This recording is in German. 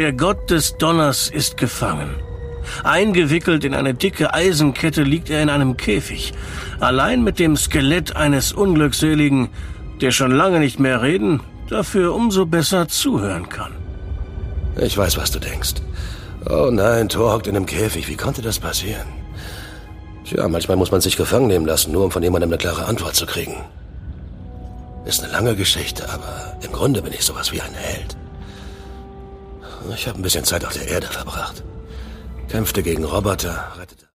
Der Gott des Donners ist gefangen. Eingewickelt in eine dicke Eisenkette liegt er in einem Käfig. Allein mit dem Skelett eines Unglückseligen, der schon lange nicht mehr reden, dafür umso besser zuhören kann. Ich weiß, was du denkst. Oh nein, Thor hockt in einem Käfig. Wie konnte das passieren? Tja, manchmal muss man sich gefangen nehmen lassen, nur um von jemandem eine klare Antwort zu kriegen. Ist eine lange Geschichte, aber im Grunde bin ich sowas wie ein Held. Ich habe ein bisschen Zeit auf der Erde verbracht. Kämpfte gegen Roboter, rettete